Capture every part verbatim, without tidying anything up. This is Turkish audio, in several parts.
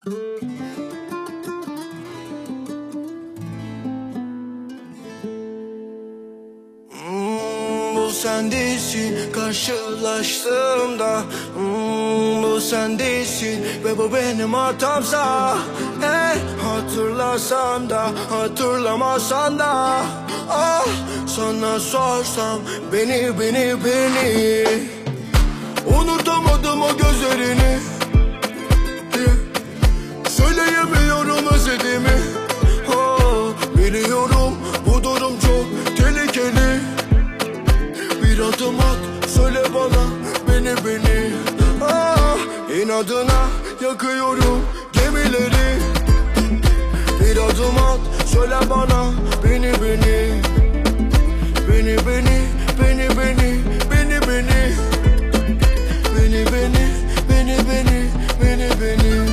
Hmm, bu sen değilsin karşılaştığımda. hmm, Bu sen değilsin ve bu benim hatamsa. Hey, hatırlasam da hatırlamasan da. Ah, sana sorsam beni beni beni. Unutamadım o gözlerini. Söyleyemiyorum özlediğimi. Oh, biliyorum bu durum çok tehlikeli. Bir adım at söyle bana beni beni. Ah, inadına yakıyorum gemileri. Bir adım at söyle bana beni beni. Beni beni beni beni beni beni. Beni beni beni beni beni beni.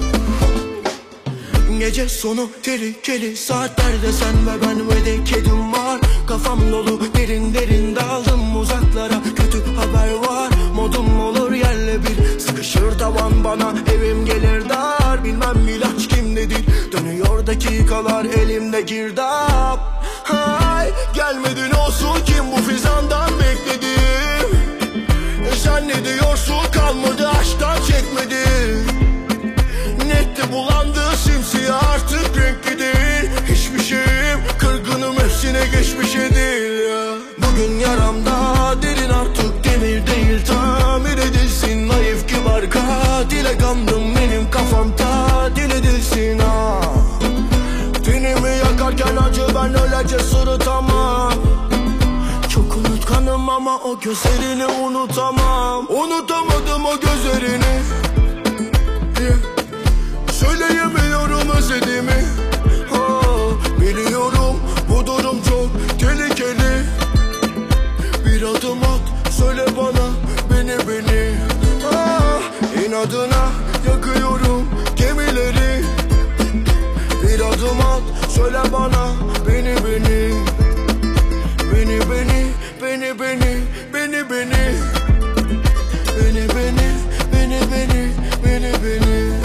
Gece sonu tehlikeli saatlerde sen ve ben ve de kedim var. Kafam dolu derin derin daldım uzaklara. Kötü haber var modum olur yerle bir. Sıkışır tavan bana evim gelir dar. Bilmem ilaç kimdedir dönüyor dakikalar elimde girdap. Hay gelmedin olsun kim bu fizandan bekledim. Sen ne diyorsun kalmadı aşktan çekmedim. Netti bulandı simsiyah artık renkli değil. Hiçbir şeyim kırgınım hepsine geçmişe değil ya. Bugün yaramda derin artık demir değil. Tamir edilsin naif kibar katile kandım benim kafam tatil edilsin ha. Tenimi yakarken acı ben öylece sırıtamam. Çok unutkanım ama o gözlerini unutamam. Unutamadım o gözlerini. Yeah. Söyleyemiyorum özlediğimi. Oh, biliyorum bu durum çok tehlikeli. Bir adım at söyle bana beni beni. Ah, inadına yakıyorum gemileri. Bir adım at söyle bana beni beni. Beni beni beni beni beni beni. Beni beni beni beni beni beni.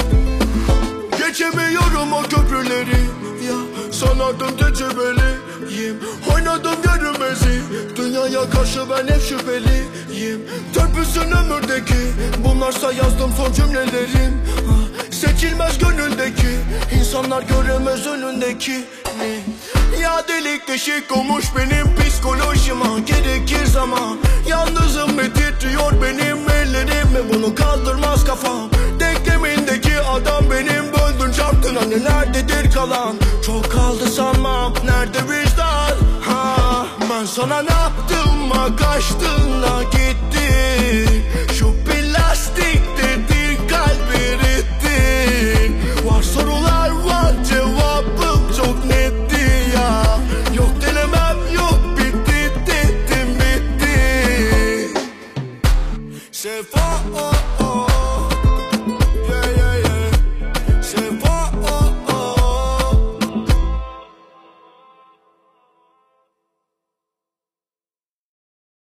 Geçemiyorum o köprüleri ya, sanardım tecrübeliyim. Oynadım görünmezi dünyaya karşı ben hep şüpheliyim. Törpüsün ömürdeki bunlarsa yazdım son cümlelerim. Seçilmez gönüldeki insanlar göremez önündeki ne? Ya delik deşik olmuş benim psikolojime gerekir zaman. Yalnızım ve titriyor benim ellerim ve bunu kaldırmaz kafam. Denklemindeki adam benim, böldün çarptın hani nerededir kalan? Çok kaldı sanmam nerede vicdan? Ha, ben sana ne yaptım ha, kaçtın da gittin.